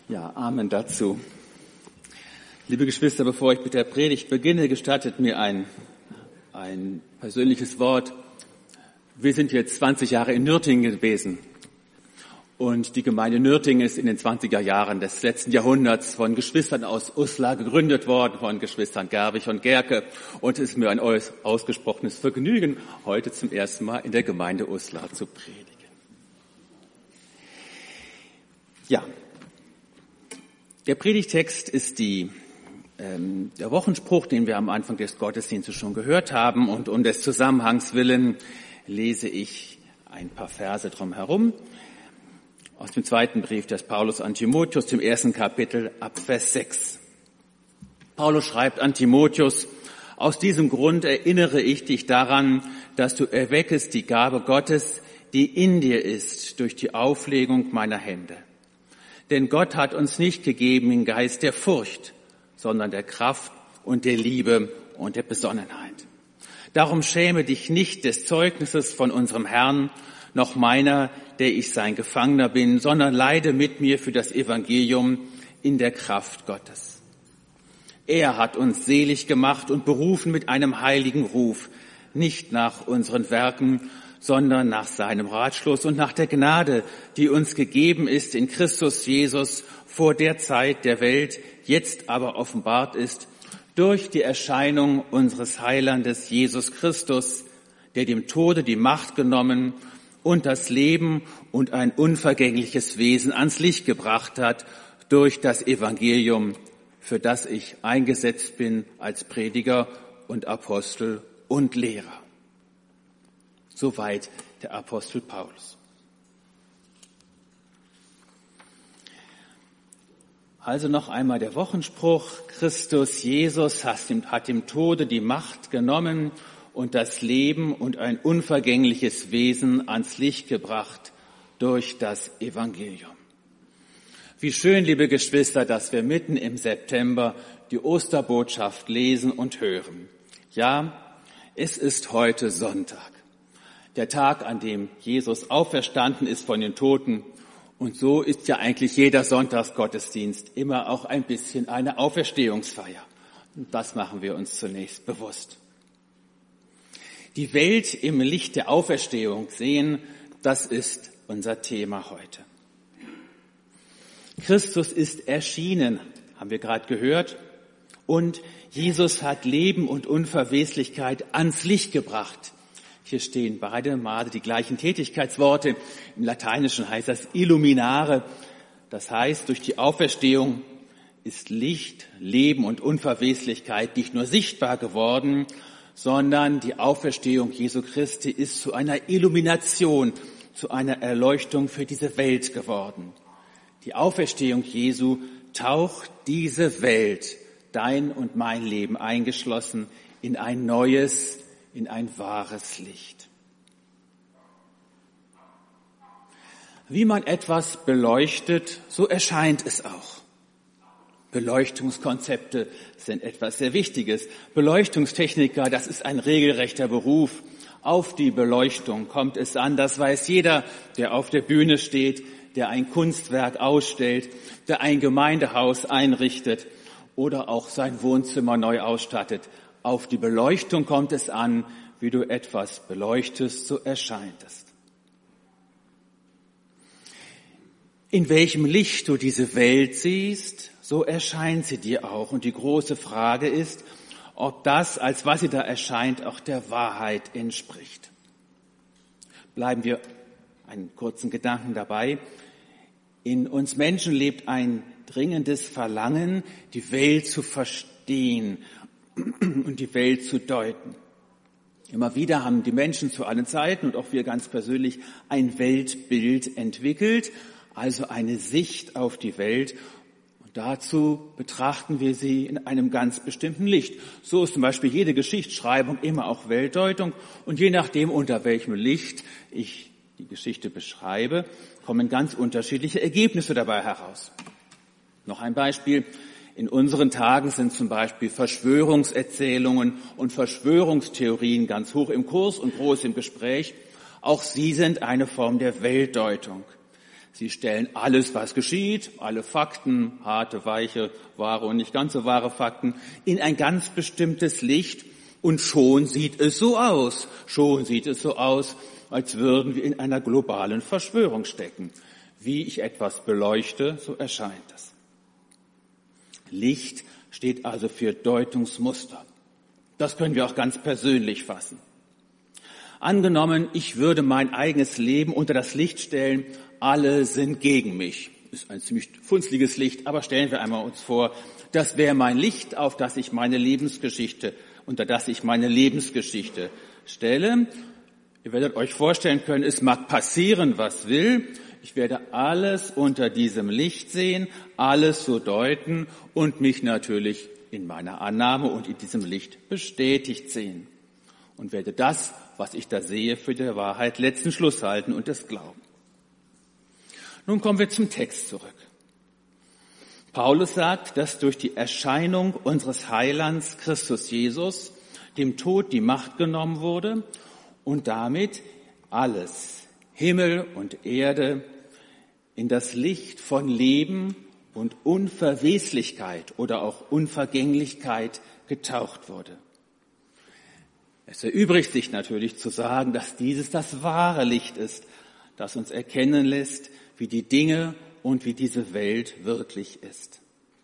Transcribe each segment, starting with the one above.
Ja, Amen dazu. Liebe Geschwister, bevor ich mit der Predigt beginne, gestattet mir ein persönliches Wort. Wir sind jetzt 20 Jahre in Nürtingen gewesen. Und die Gemeinde Nürtingen ist in den 20er Jahren des letzten Jahrhunderts von Geschwistern aus Uslar gegründet worden, von Geschwistern Gerwig und Gerke. Und es ist mir ein ausgesprochenes Vergnügen, heute zum ersten Mal in der Gemeinde Uslar zu predigen. Ja, der Predigtext ist der Wochenspruch, den wir am Anfang des Gottesdienstes schon gehört haben. Und um des Zusammenhangs willen lese ich ein paar Verse drumherum. Aus dem zweiten Brief des Paulus an Timotheus, dem ersten Kapitel, ab Vers 6. Paulus schreibt an Timotheus: Aus diesem Grund erinnere ich dich daran, dass du erweckest die Gabe Gottes, die in dir ist, durch die Auflegung meiner Hände. Denn Gott hat uns nicht gegeben den Geist der Furcht, sondern der Kraft und der Liebe und der Besonnenheit. Darum schäme dich nicht des Zeugnisses von unserem Herrn, noch meiner, der ich sein Gefangener bin, sondern leide mit mir für das Evangelium in der Kraft Gottes. Er hat uns selig gemacht und berufen mit einem heiligen Ruf, nicht nach unseren Werken, sondern nach seinem Ratschluss und nach der Gnade, die uns gegeben ist in Christus Jesus vor der Zeit der Welt, jetzt aber offenbart ist, durch die Erscheinung unseres Heilandes Jesus Christus, der dem Tode die Macht genommen und das Leben und ein unvergängliches Wesen ans Licht gebracht hat, durch das Evangelium, für das ich eingesetzt bin als Prediger und Apostel und Lehrer. Soweit der Apostel Paulus. Also noch einmal der Wochenspruch: Christus Jesus hat dem Tode die Macht genommen und das Leben und ein unvergängliches Wesen ans Licht gebracht durch das Evangelium. Wie schön, liebe Geschwister, dass wir mitten im September die Osterbotschaft lesen und hören. Ja, es ist heute Sonntag. Der Tag, an dem Jesus auferstanden ist von den Toten. Und so ist ja eigentlich jeder Sonntagsgottesdienst immer auch ein bisschen eine Auferstehungsfeier. Und das machen wir uns zunächst bewusst. Die Welt im Licht der Auferstehung sehen, das ist unser Thema heute. Christus ist erschienen, haben wir gerade gehört. Und Jesus hat Leben und Unverweslichkeit ans Licht gebracht. Hier stehen beide Male die gleichen Tätigkeitsworte. Im Lateinischen heißt das Illuminare. Das heißt, durch die Auferstehung ist Licht, Leben und Unverweslichkeit nicht nur sichtbar geworden, sondern die Auferstehung Jesu Christi ist zu einer Illumination, zu einer Erleuchtung für diese Welt geworden. Die Auferstehung Jesu taucht diese Welt, dein und mein Leben eingeschlossen, in ein neues, in ein wahres Licht. Wie man etwas beleuchtet, so erscheint es auch. Beleuchtungskonzepte sind etwas sehr Wichtiges. Beleuchtungstechniker, das ist ein regelrechter Beruf. Auf die Beleuchtung kommt es an, das weiß jeder, der auf der Bühne steht, der ein Kunstwerk ausstellt, der ein Gemeindehaus einrichtet oder auch sein Wohnzimmer neu ausstattet. Auf die Beleuchtung kommt es an, wie du etwas beleuchtest, so erscheint es. In welchem Licht du diese Welt siehst, so erscheint sie dir auch. Und die große Frage ist, ob das, als was sie da erscheint, auch der Wahrheit entspricht. Bleiben wir einen kurzen Gedanken dabei. In uns Menschen lebt ein dringendes Verlangen, die Welt zu verstehen und die Welt zu deuten. Immer wieder haben die Menschen zu allen Zeiten und auch wir ganz persönlich ein Weltbild entwickelt, also eine Sicht auf die Welt. Und dazu betrachten wir sie in einem ganz bestimmten Licht. So ist zum Beispiel jede Geschichtsschreibung immer auch Weltdeutung. Und je nachdem, unter welchem Licht ich die Geschichte beschreibe, kommen ganz unterschiedliche Ergebnisse dabei heraus. Noch ein Beispiel. In unseren Tagen sind zum Beispiel Verschwörungserzählungen und Verschwörungstheorien ganz hoch im Kurs und groß im Gespräch. Auch sie sind eine Form der Weltdeutung. Sie stellen alles, was geschieht, alle Fakten, harte, weiche, wahre und nicht ganz so wahre Fakten, in ein ganz bestimmtes Licht und schon sieht es so aus. Schon sieht es so aus, als würden wir in einer globalen Verschwörung stecken. Wie ich etwas beleuchte, so erscheint es. Licht steht also für Deutungsmuster. Das können wir auch ganz persönlich fassen. Angenommen, ich würde mein eigenes Leben unter das Licht stellen, alle sind gegen mich. Ist ein ziemlich funzliges Licht, aber stellen wir einmal uns vor, das wäre mein Licht, unter das ich meine Lebensgeschichte stelle. Ihr werdet euch vorstellen können, es mag passieren, was will. Ich werde alles unter diesem Licht sehen, alles so deuten und mich natürlich in meiner Annahme und in diesem Licht bestätigt sehen. Und werde das, was ich da sehe, für die Wahrheit letzten Schluss halten und es glauben. Nun kommen wir zum Text zurück. Paulus sagt, dass durch die Erscheinung unseres Heilands Christus Jesus dem Tod die Macht genommen wurde und damit alles, Himmel und Erde, in das Licht von Leben und Unverweslichkeit oder auch Unvergänglichkeit getaucht wurde. Es erübrigt sich natürlich zu sagen, dass dieses das wahre Licht ist, das uns erkennen lässt, wie die Dinge und wie diese Welt wirklich ist.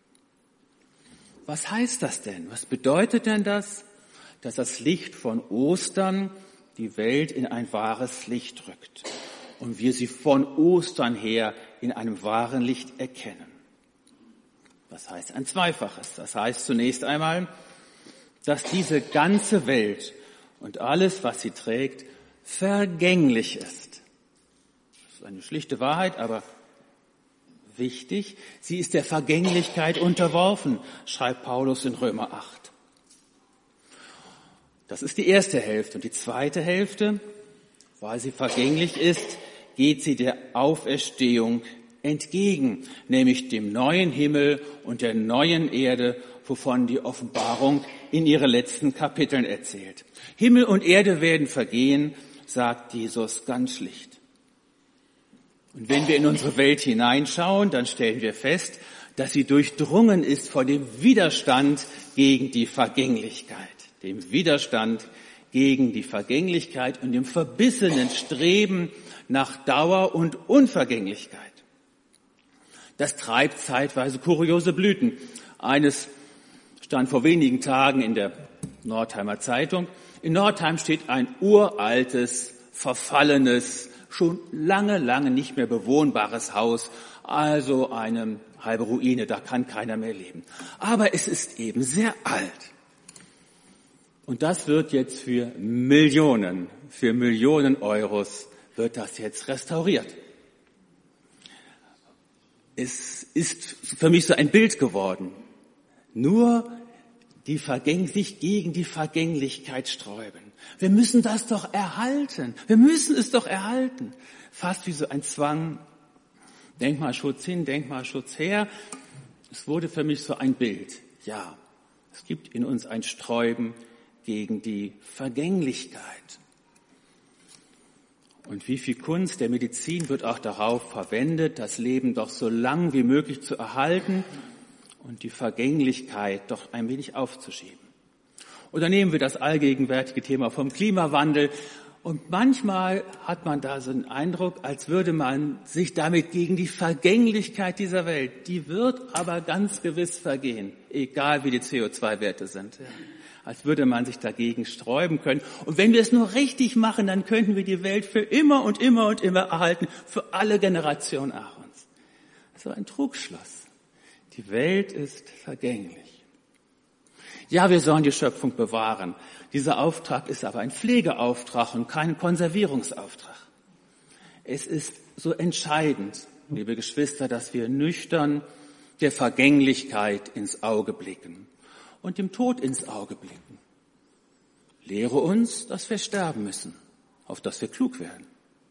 Was heißt das denn? Was bedeutet denn das, dass das Licht von Ostern die Welt in ein wahres Licht rückt und wir sie von Ostern her in einem wahren Licht erkennen? Das heißt ein Zweifaches. Das heißt zunächst einmal, dass diese ganze Welt und alles, was sie trägt, vergänglich ist. Das ist eine schlichte Wahrheit, aber wichtig. Sie ist der Vergänglichkeit unterworfen, schreibt Paulus in Römer 8. Das ist die erste Hälfte. Und die zweite Hälfte, weil sie vergänglich ist, geht sie der Auferstehung entgegen, nämlich dem neuen Himmel und der neuen Erde, wovon die Offenbarung in ihren letzten Kapiteln erzählt. Himmel und Erde werden vergehen, sagt Jesus ganz schlicht. Und wenn wir in unsere Welt hineinschauen, dann stellen wir fest, dass sie durchdrungen ist von dem Widerstand gegen die Vergänglichkeit. Dem Widerstand gegen die Vergänglichkeit und dem verbissenen Streben nach Dauer und Unvergänglichkeit. Das treibt zeitweise kuriose Blüten. Eines stand vor wenigen Tagen in der Nordheimer Zeitung. In Nordheim steht ein uraltes, verfallenes, schon lange, lange nicht mehr bewohnbares Haus, also eine halbe Ruine, da kann keiner mehr leben. Aber es ist eben sehr alt. Und das wird jetzt für Millionen Euros wird das jetzt restauriert. Es ist für mich so ein Bild geworden. Nur sich gegen die Vergänglichkeit sträuben. Wir müssen das doch erhalten. Wir müssen es doch erhalten. Fast wie so ein Zwang. Denkmalschutz hin, Denkmalschutz her. Es wurde für mich so ein Bild. Ja, es gibt in uns ein Sträuben gegen die Vergänglichkeit. Und wie viel Kunst der Medizin wird auch darauf verwendet, das Leben doch so lang wie möglich zu erhalten und die Vergänglichkeit doch ein wenig aufzuschieben. Oder nehmen wir das allgegenwärtige Thema vom Klimawandel. Und manchmal hat man da so einen Eindruck, als würde man sich damit gegen die Vergänglichkeit dieser Welt, die wird aber ganz gewiss vergehen, egal wie die CO2-Werte sind. Ja. Als würde man sich dagegen sträuben können. Und wenn wir es nur richtig machen, dann könnten wir die Welt für immer und immer und immer erhalten, für alle Generationen Aarons. Das ist ein Trugschluss. Die Welt ist vergänglich. Ja, wir sollen die Schöpfung bewahren. Dieser Auftrag ist aber ein Pflegeauftrag und kein Konservierungsauftrag. Es ist so entscheidend, liebe Geschwister, dass wir nüchtern der Vergänglichkeit ins Auge blicken und dem Tod ins Auge blicken. Lehre uns, dass wir sterben müssen, auf dass wir klug werden.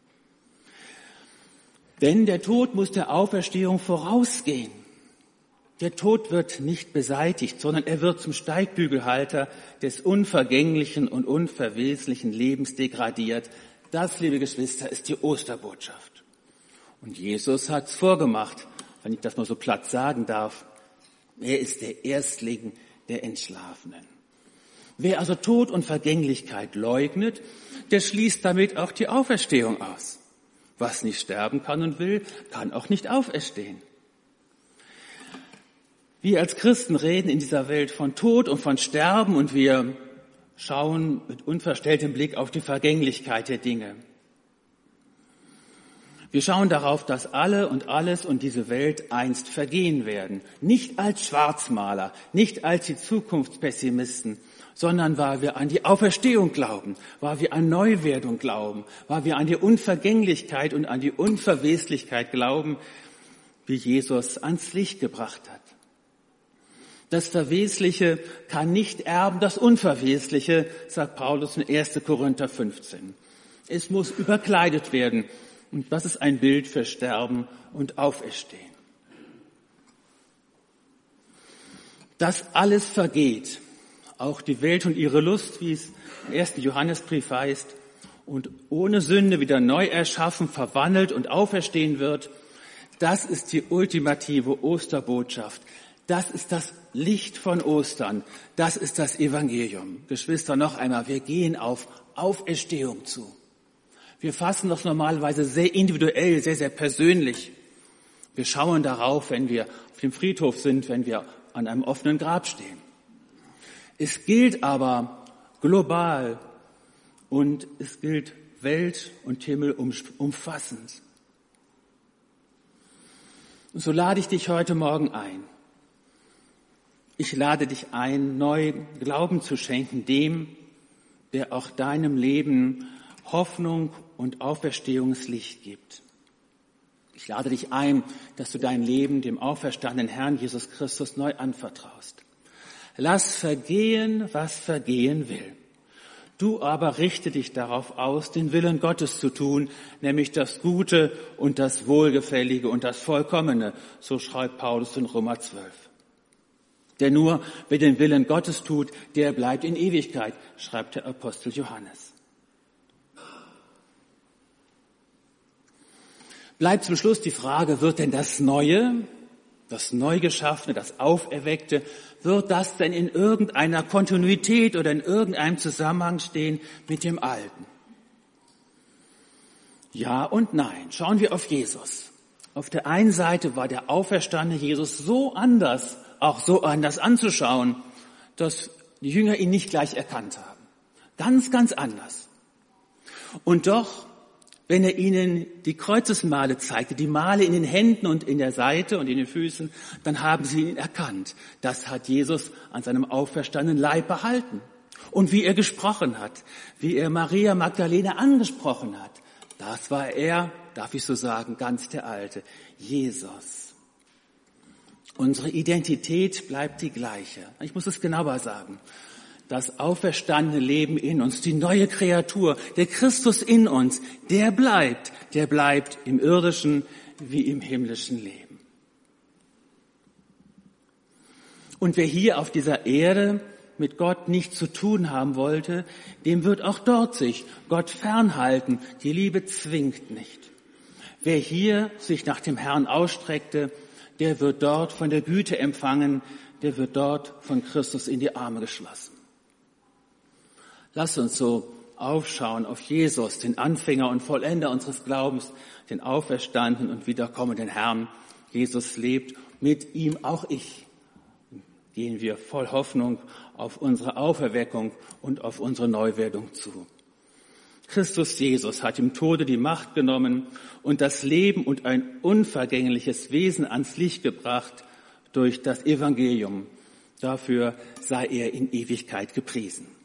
Denn der Tod muss der Auferstehung vorausgehen. Der Tod wird nicht beseitigt, sondern er wird zum Steigbügelhalter des unvergänglichen und unverweslichen Lebens degradiert. Das, liebe Geschwister, ist die Osterbotschaft. Und Jesus hat's vorgemacht, wenn ich das mal so platt sagen darf. Er ist der Erstling der Entschlafenen. Wer also Tod und Vergänglichkeit leugnet, der schließt damit auch die Auferstehung aus. Was nicht sterben kann und will, kann auch nicht auferstehen. Wir als Christen reden in dieser Welt von Tod und von Sterben und wir schauen mit unverstelltem Blick auf die Vergänglichkeit der Dinge. Wir schauen darauf, dass alle und alles und diese Welt einst vergehen werden. Nicht als Schwarzmaler, nicht als die Zukunftspessimisten, sondern weil wir an die Auferstehung glauben, weil wir an Neuwerdung glauben, weil wir an die Unvergänglichkeit und an die Unverweslichkeit glauben, wie Jesus ans Licht gebracht hat. Das Verwesliche kann nicht erben das Unverwesliche, sagt Paulus in 1. Korinther 15. Es muss überkleidet werden. Und das ist ein Bild für Sterben und Auferstehen. Das alles vergeht, auch die Welt und ihre Lust, wie es im 1. Johannesbrief heißt, und ohne Sünde wieder neu erschaffen, verwandelt und auferstehen wird. Das ist die ultimative Osterbotschaft. Das ist das Licht von Ostern. Das ist das Evangelium. Geschwister, noch einmal, wir gehen auf Auferstehung zu. Wir fassen das normalerweise sehr individuell, sehr, sehr persönlich. Wir schauen darauf, wenn wir auf dem Friedhof sind, wenn wir an einem offenen Grab stehen. Es gilt aber global und es gilt Welt und Himmel umfassend. Und so lade ich dich heute Morgen ein. Ich lade dich ein, neu Glauben zu schenken, dem, der auch deinem Leben Hoffnung und Auferstehungslicht gibt. Ich lade dich ein, dass du dein Leben dem auferstandenen Herrn Jesus Christus neu anvertraust. Lass vergehen, was vergehen will. Du aber richte dich darauf aus, den Willen Gottes zu tun, nämlich das Gute und das Wohlgefällige und das Vollkommene, so schreibt Paulus in Römer 12. Denn nur wer den Willen Gottes tut, der bleibt in Ewigkeit, schreibt der Apostel Johannes. Bleibt zum Schluss die Frage, wird denn das Neue, das Neugeschaffene, das Auferweckte, wird das denn in irgendeiner Kontinuität oder in irgendeinem Zusammenhang stehen mit dem Alten? Ja und nein. Schauen wir auf Jesus. Auf der einen Seite war der auferstandene Jesus so anders, auch so anders anzuschauen, dass die Jünger ihn nicht gleich erkannt haben. Ganz, ganz anders. Und doch, wenn er ihnen die Kreuzesmale zeigte, die Male in den Händen und in der Seite und in den Füßen, dann haben sie ihn erkannt. Das hat Jesus an seinem auferstandenen Leib behalten. Und wie er gesprochen hat, wie er Maria Magdalena angesprochen hat, das war er, darf ich so sagen, ganz der Alte, Jesus. Unsere Identität bleibt die gleiche. Ich muss es genauer sagen. Das auferstandene Leben in uns, die neue Kreatur, der Christus in uns, der bleibt im irdischen wie im himmlischen Leben. Und wer hier auf dieser Erde mit Gott nichts zu tun haben wollte, dem wird auch dort sich Gott fernhalten. Die Liebe zwingt nicht. Wer hier sich nach dem Herrn ausstreckte, der wird dort von der Güte empfangen, der wird dort von Christus in die Arme geschlossen. Lasst uns so aufschauen auf Jesus, den Anfänger und Vollender unseres Glaubens, den auferstandenen und wiederkommenden Herrn. Jesus lebt, mit ihm auch ich. Gehen wir voll Hoffnung auf unsere Auferweckung und auf unsere Neuwerdung zu. Christus Jesus hat im Tode die Macht genommen und das Leben und ein unvergängliches Wesen ans Licht gebracht durch das Evangelium. Dafür sei er in Ewigkeit gepriesen.